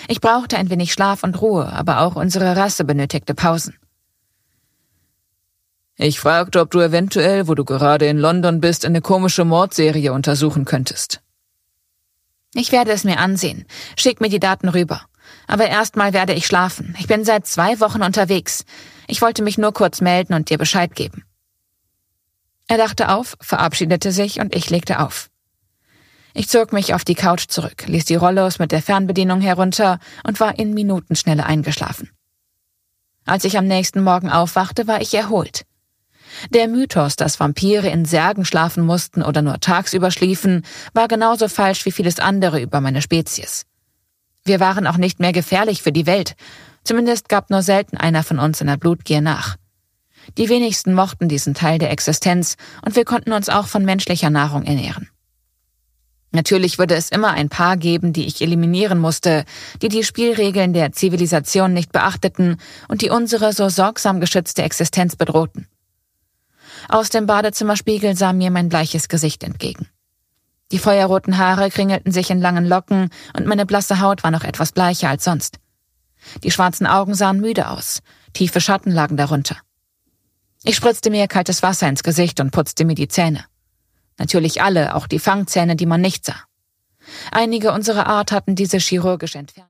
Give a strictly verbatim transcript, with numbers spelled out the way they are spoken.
Ich brauchte ein wenig Schlaf und Ruhe, aber auch unsere Rasse benötigte Pausen. Ich fragte, ob du eventuell, wo du gerade in London bist, eine komische Mordserie untersuchen könntest. Ich werde es mir ansehen. Schick mir die Daten rüber. Aber erstmal werde ich schlafen. Ich bin seit zwei Wochen unterwegs. Ich wollte mich nur kurz melden und dir Bescheid geben. Er lachte auf, verabschiedete sich und ich legte auf. Ich zog mich auf die Couch zurück, ließ die Rollos mit der Fernbedienung herunter und war in Minutenschnelle eingeschlafen. Als ich am nächsten Morgen aufwachte, war ich erholt. Der Mythos, dass Vampire in Särgen schlafen mussten oder nur tagsüber schliefen, war genauso falsch wie vieles andere über meine Spezies. Wir waren auch nicht mehr gefährlich für die Welt, zumindest gab nur selten einer von uns in der Blutgier nach. Die wenigsten mochten diesen Teil der Existenz und wir konnten uns auch von menschlicher Nahrung ernähren. Natürlich würde es immer ein paar geben, die ich eliminieren musste, die die Spielregeln der Zivilisation nicht beachteten und die unsere so sorgsam geschützte Existenz bedrohten. Aus dem Badezimmerspiegel sah mir mein bleiches Gesicht entgegen. Die feuerroten Haare kringelten sich in langen Locken und meine blasse Haut war noch etwas bleicher als sonst. Die schwarzen Augen sahen müde aus, tiefe Schatten lagen darunter. Ich spritzte mir kaltes Wasser ins Gesicht und putzte mir die Zähne. Natürlich alle, auch die Fangzähne, die man nicht sah. Einige unserer Art hatten diese chirurgisch entfernt.